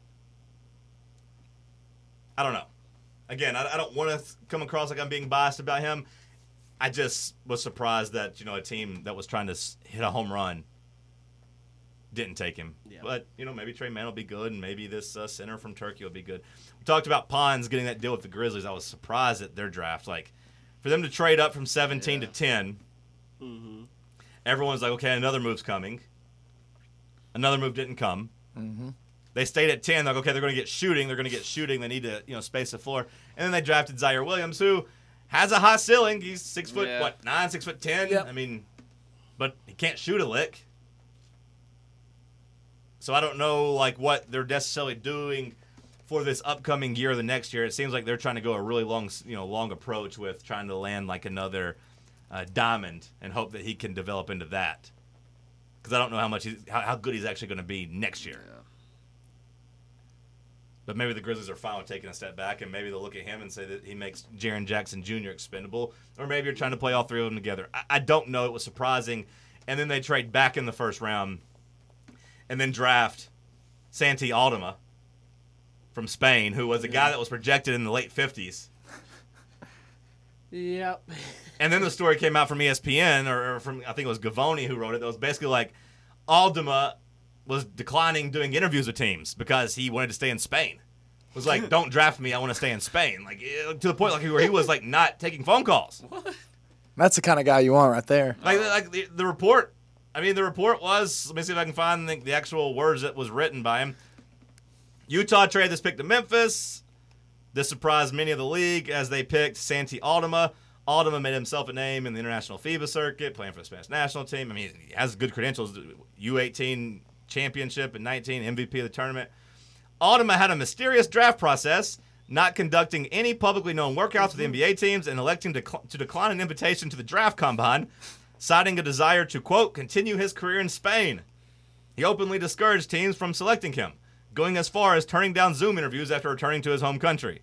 I don't know. Again, I don't want to come across like I'm being biased about him. I just was surprised that, you know, a team that was trying to hit a home run didn't take him. Yeah. But, you know, maybe Trey Mann will be good, and maybe this center from Turkey will be good. We talked about Pons getting that deal with the Grizzlies. I was surprised at their draft. Like, for them to trade up from 17 to 10, everyone's like, okay, another move's coming. Another move didn't come. They stayed at 10. They're like, okay, they're going to get shooting. They're going to get shooting. They need to, you know, space the floor. And then they drafted Zaire Williams, who has a high ceiling. He's 6 foot, 9, 6'10". Yep. I mean, but he can't shoot a lick. So I don't know, like, what they're necessarily doing for this upcoming year or the next year. It seems like they're trying to go a really long approach with trying to land, like, another diamond and hope that he can develop into that. Because I don't know how good he's actually going to be next year. Yeah. But maybe the Grizzlies are fine with taking a step back, and maybe they'll look at him and say that he makes Jaren Jackson Jr. expendable. Or maybe you're trying to play all three of them together. I don't know. It was surprising. And then they trade back in the first round and then draft Santi Aldama from Spain, who was a guy that was projected in the late 50s. Yep. And then the story came out from ESPN, or from, I think it was Gavoni who wrote it, that was basically like Aldama was declining doing interviews with teams because he wanted to stay in Spain. It was like, don't draft me, I want to stay in Spain. Like, to the point like where he was like not taking phone calls. What? That's the kind of guy you want right there. Like the report. I mean, the report was, let me see if I can find the actual words that was written by him. Utah traded this pick to Memphis. This surprised many of the league as they picked Santi Aldama. Aldama made himself a name in the international FIBA circuit, playing for the Spanish national team. I mean, he has good credentials. U18 championship and 19 MVP of the tournament. Aldama had a mysterious draft process, not conducting any publicly known workouts with NBA teams and electing to decline an invitation to the draft combine, citing a desire to, quote, continue his career in Spain. He openly discouraged teams from selecting him, going as far as turning down Zoom interviews after returning to his home country.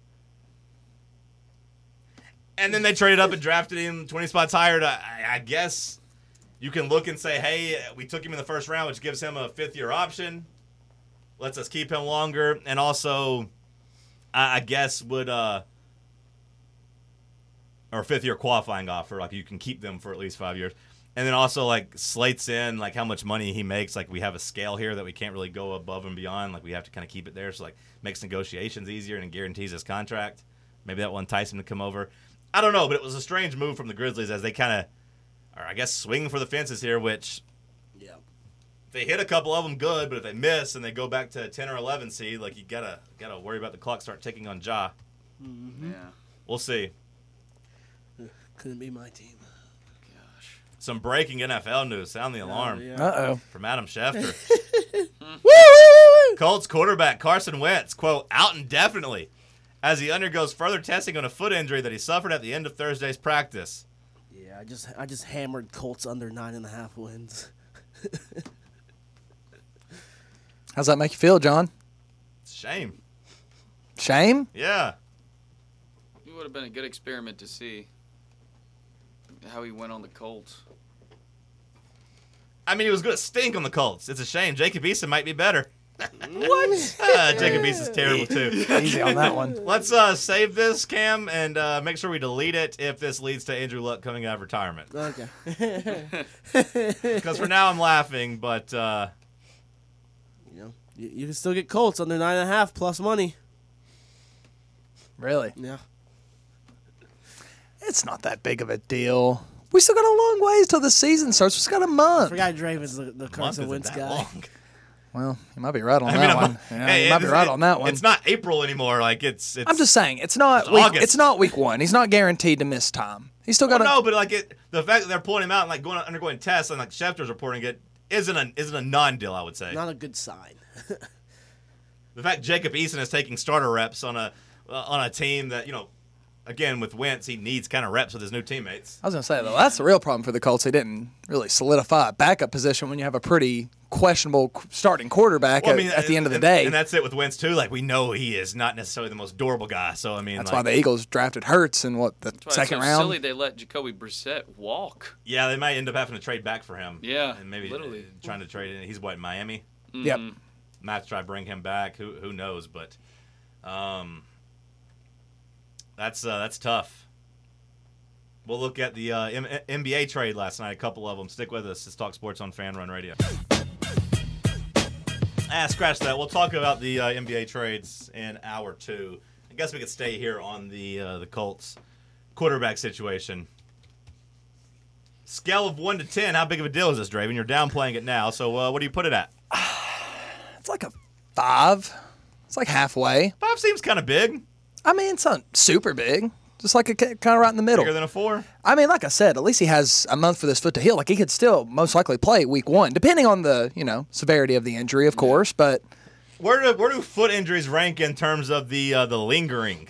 And then they traded up and drafted him 20 spots higher. I guess you can look and say, hey, we took him in the first round, which gives him a fifth-year option. Lets us keep him longer. And also, I guess would or fifth-year qualifying offer. Like, you can keep them for at least 5 years. And then also, like, slates in, like, how much money he makes. Like, we have a scale here that we can't really go above and beyond. Like, we have to kind of keep it there. So, like, makes negotiations easier and guarantees his contract. Maybe that will entice him to come over. I don't know, but it was a strange move from the Grizzlies as they kind of, or I guess, swing for the fences here, which if they hit a couple of them, good, but if they miss and they go back to a 10 or 11 seed, like, you gotta worry about the clock start ticking on Ja. Mm-hmm. Yeah. We'll see. Couldn't be my team. Gosh. Some breaking NFL news. Sound the alarm Yeah. Uh-oh. from Adam Schefter. Woo! Colts quarterback Carson Wentz, quote, out indefinitely as he undergoes further testing on a foot injury that he suffered at the end of Thursday's practice. Yeah, I just hammered Colts under 9.5 wins. How's that make you feel, John? It's a shame. Shame? Yeah. It would have been a good experiment to see how he went on the Colts. I mean, he was going to stink on the Colts. It's a shame. Jacob Eason might be better. What? Jacob Eason's terrible, too. Easy on that one. Let's save this, Cam, and make sure we delete it if this leads to Andrew Luck coming out of retirement. Okay. Because for now I'm laughing, but You can still get Colts under 9.5 plus money. Really? Yeah. It's not that big of a deal. We still got a long ways till the season starts. We still got a I month. forgot Draven's the month Carson isn't Wentz that guy. long. Well, you might be right on I mean, that one. Yeah, you might be right on that one. It's not April anymore. Like it's I'm just saying, it's not It's week, August. it's not week 1. He's not guaranteed to miss time. He's still got to. no, but like the fact that they're pulling him out and like undergoing tests and like Schefter's reporting it isn't a non-deal. I would say. Not a good sign. The fact Jacob Eason is taking starter reps on a team that again with Wentz he needs kind of reps with his new teammates. I was going to say, though, that's the real problem for the Colts. They didn't really solidify a backup position when you have a pretty questionable starting quarterback Well, I mean, at the end of the day. and that's it with Wentz too. Like we know he is not necessarily the most durable guy. So I mean, That's like, why the Eagles drafted Hurts in the That's why second it's so round. silly they let Jacoby Brissett walk. yeah, they might end up having to trade back for him. Yeah, and maybe literally. trying to trade in. He's what in Miami. Yep. Might try to bring him back. Who knows? But that's tough. We'll look at the NBA trade last night. A couple of them. Stick with us. Let's talk sports on Fan Run Radio. Scratch that. We'll talk about the NBA trades in hour 2. I guess we could stay here on the Colts quarterback situation. Scale of 1 to 10. How big of a deal is this, Draven? You're downplaying it now. So what do you put it at? It's like a 5. It's like halfway. 5 seems kind of big. I mean, it's not super big. Just like kind of right in the middle. Bigger than a 4. I mean, like I said, at least he has a month for this foot to heal. Like he could still most likely play week 1, depending on the severity of the injury, of course. But Where do foot injuries rank in terms of the lingering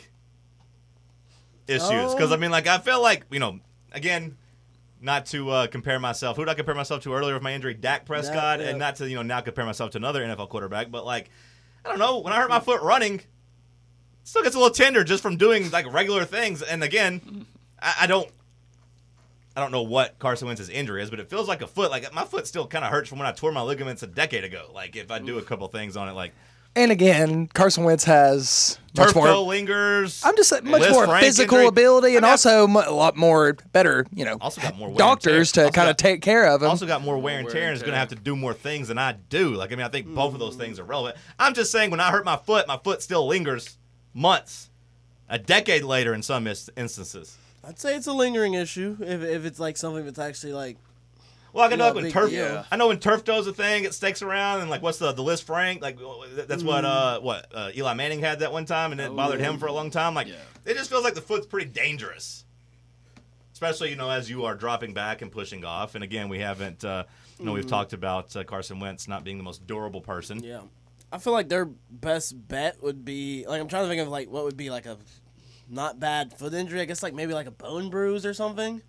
issues? Because I mean, like I feel like again, not to compare myself. Who did I compare myself to earlier with my injury? Dak Prescott, and not to now compare myself to another NFL quarterback. But like, I don't know. When I hurt my foot running, it still gets a little tender just from doing like regular things. And again, I don't know what Carson Wentz's injury is, but it feels like a foot. Like my foot still kind of hurts from when I tore my ligaments a decade ago. Like if I do a couple things on it, like. and again, Carson Wentz has much Turf more. toe lingers. I'm just saying, much Liz more Frank physical injury. ability, and I mean, also a lot more better, Also got more wear and doctors tear. to Also kind of got- take care of him. Also got more wear and Wear tear and and is going to tear. have to do more things than I do. Like, I mean, I think both of those things are relevant. I'm just saying when I hurt my foot still lingers months, a decade later in some instances. I'd say it's a lingering issue if it's like something that's actually like. Well, I know Yeah, when big turf. deal. I know when turf toe's a thing, it sticks around, and like what's the Liz Frank? Like that's what Eli Manning had that one time, and it bothered him for a long time. Like it just feels like the foot's pretty dangerous, especially as you are dropping back and pushing off. And again, we haven't. We've talked about Carson Wentz not being the most durable person. Yeah. I feel like their best bet would be like I'm trying to think of like what would be like a not bad foot injury. I guess like maybe like a bone bruise or something.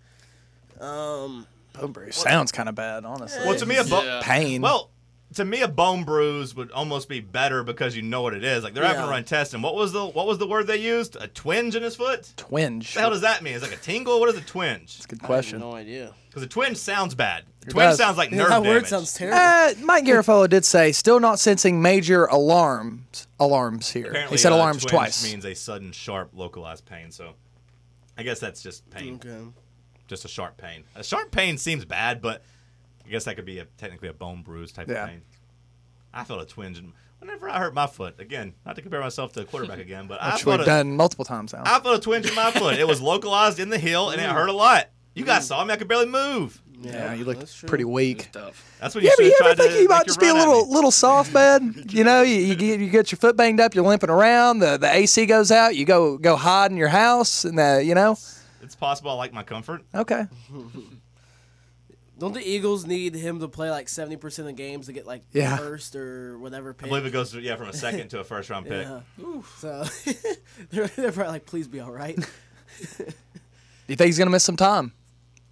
Bone bruise sounds kind of bad, honestly. Well, to me, Pain. Well, to me, a bone bruise would almost be better because you know what it is. Like they're having to Yeah. run tests, and what was the word they used? A twinge in his foot. Twinge. What the hell does that mean? Is it like a tingle? What is a twinge? That's a good I have question. no idea. Because a twinge sounds bad. A It twinge does. sounds like nerve that damage. word sounds terrible. Mike Garafolo did say still not sensing major alarms here. Apparently, He said alarms twinge twice. means a sudden, sharp, localized pain. So, I guess that's just pain. Okay. Just a sharp pain. A sharp pain seems bad, but I guess that could be technically a bone bruise type Yeah. of pain. I felt a twinge whenever I hurt my foot. Again, not to compare myself to a quarterback again, but I Which felt we've done multiple times now. I felt a twinge in my foot. It was localized in the heel, and it hurt a lot. You guys saw me. I could barely move. Yeah, you that's looked true. pretty It's weak. tough. That's what you Yeah, but should you have ever tried think to you might make just your be a run at me. little soft, man? You get your foot banged up, you're limping around, the AC goes out, you go hide in your house, and It's possible I like my comfort. okay. Don't the Eagles need him to play like 70% of the games to get like Yeah. first or whatever I pick? believe it goes from a second to a first round pick. Yeah. So they're probably like, please be all right. Do you think he's gonna miss some time?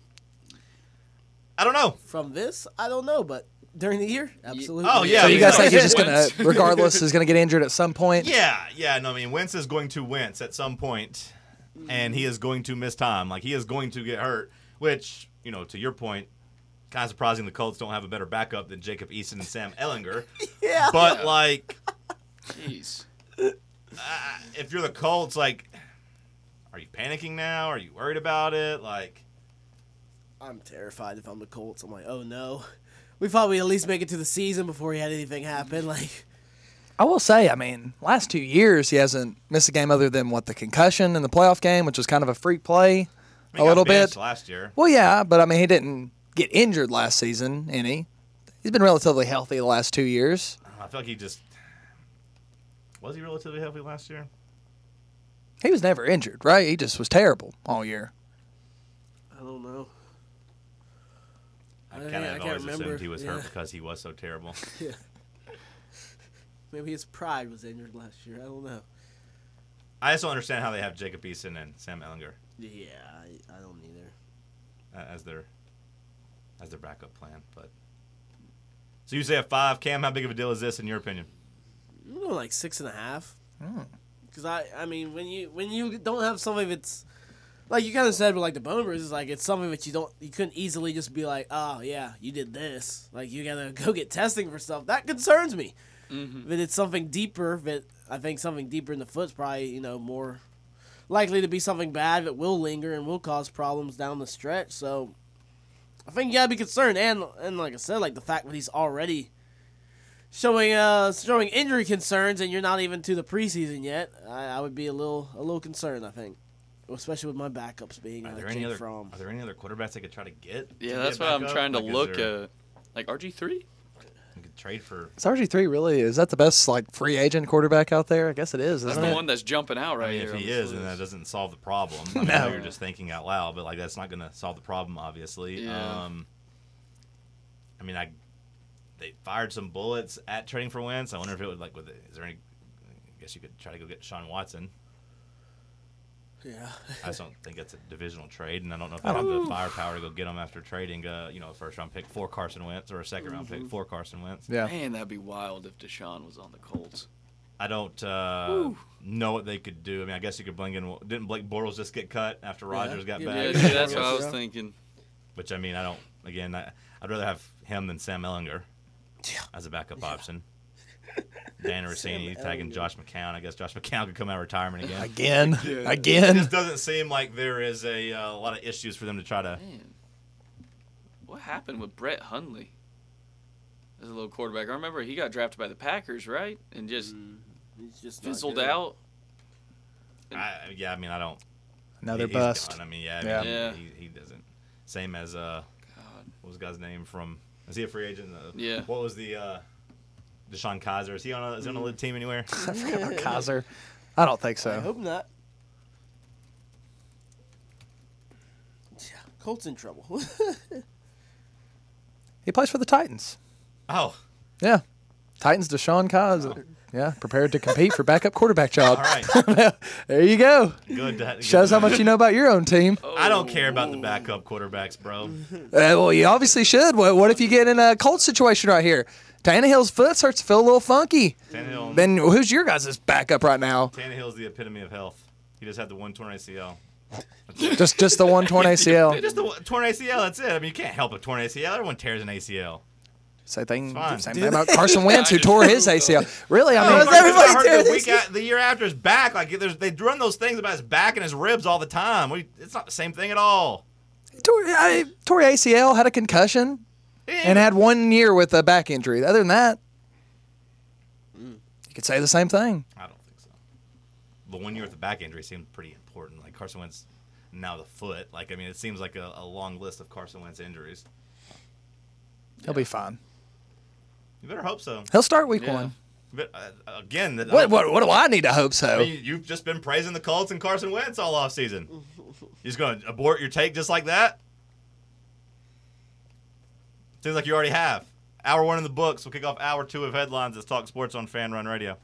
I don't know. From this, I don't know, but during the year, absolutely. Oh, yeah. So I you mean, guys like, think he's just Wentz. gonna, regardless, is gonna get injured at some point? Yeah. No, I mean, Wentz is going to wince at some point, and he is going to miss time. Like, he is going to get hurt, which, to your point, kind of surprising the Colts don't have a better backup than Jacob Eason and Sam Ellinger. Yeah. But, like, Jeez. if you're the Colts, like, are you panicking now? Are you worried about it? Like, I'm terrified if I'm the Colts. I'm like, oh no. We thought we'd at least make it to the season before he had anything happen. Like, I will say, I mean, last 2 years he hasn't missed a game other than the concussion in the playoff game, which was kind of a freak play, he a got little benched bit. last year. Well, yeah, but I mean, he didn't get injured last season, he's been relatively healthy the last 2 years. I feel like was he relatively healthy last year? He was never injured, right? He just was terrible all year. I don't know. I I kind can't of always remember. assumed he was hurt Yeah. because he was so terrible. Maybe his pride was injured last year. I don't know. I just don't understand how they have Jacob Eason and Sam Ellinger Yeah, I don't either. as their backup plan. But so you say a 5, Cam? How big of a deal is this in your opinion? I'm going like 6.5. Because I mean, when you don't have something that's like you kind of said with like the bone bruises, like it's something that you couldn't easily just be like, oh yeah, you did this. Like you gotta go get testing for stuff. That concerns me. But it's something deeper. That I think something deeper in the foot's probably more likely to be something bad that will linger and will cause problems down the stretch. So I think you gotta be concerned. And like I said, like the fact that he's already showing injury concerns and you're not even to the preseason yet, I would be a little concerned. I think, especially with my backups being Are there Jake any other Fromm. Are there any other quarterbacks they could try to get? Yeah, to that's get what I'm back up? trying to Like, is look there- at. Like RG3? You could trade for. Is RG3 really, is that the best free agent quarterback out there? I guess it is, That's isn't the it? one that's jumping out right I mean, here. if on he this is, then list. that doesn't solve the problem. I know No. you're just thinking out loud, but that's not going to solve the problem, obviously. Yeah. I mean, they fired some bullets at trading for Wentz. I wonder if it would is there any? I guess you could try to go get Deshaun Watson. Yeah. I just don't think that's a divisional trade, and I don't know if they have the firepower to go get him after trading, a first round pick for Carson Wentz or a second round pick for Carson Wentz. Yeah. Man, that'd be wild if Deshaun was on the Colts. I don't know what they could do. I mean, I guess you could bring in. Didn't Blake Bortles just get cut after Rodgers got Yeah, Yeah, back? see, that's what I was Yeah. thinking. Which I mean, I don't. Again, I'd rather have him than Sam Ellinger as a backup option. Dan Rossini tagging Josh McCown. I guess Josh McCown could come out of retirement again. It Again. just doesn't seem like there is a lot of issues for them to try to. Man, what happened with Brett Hundley as a little quarterback? I remember he got drafted by the Packers, right? And just He's just not fizzled good. out. I mean, I don't. Another he's bust. gone. I mean, Yeah. he doesn't. Same as God. what was the guy's name from? Is he a free agent? Yeah. What was the Deshaun Kaiser? Is he on a lead team anywhere? I forgot about Kaiser. I don't think I so. hope not. Yeah, Colts in trouble. He plays for the Titans. Oh, Yeah. Titans Deshaun Kaiser. Yeah, prepared to compete for backup quarterback job. all right. There you go. Good. Shows how much you know about your own team. I don't care about the backup quarterbacks, bro. Well, you obviously should. What if you get in a Colts situation right here? Tannehill's foot starts to feel a little funky. Tannehill, Then who's your guys' backup right now? Tannehill's the epitome of health. He just had the one torn ACL. Just the one torn ACL. Just the torn ACL. That's it. I mean, you can't help a torn ACL. Everyone tears an Acl. Same thing fine. thing about Carson Wentz, who tore his ACL. Really, I No, mean, everybody got hurt tears the year after his back. Like they run those things about his back and his ribs all the time. It's not the same thing at all. tore ACL, had a concussion, and had 1 year with a back injury. Other than that, you could say the same thing. I don't think so. But 1 year with the back injury seemed pretty important. Like Carson Wentz, now the foot. Like I mean, it seems like a long list of Carson Wentz injuries. He'll be fine. You better hope so. He'll start week Yeah. one. But again, What do I need to hope I so? mean, you've just been praising the Colts and Carson Wentz all off season. You just going to abort your take just like that? Seems like you already have. Hour 1 in the books. We'll kick off hour 2 of headlines. Let's talk sports on Fan Run Radio.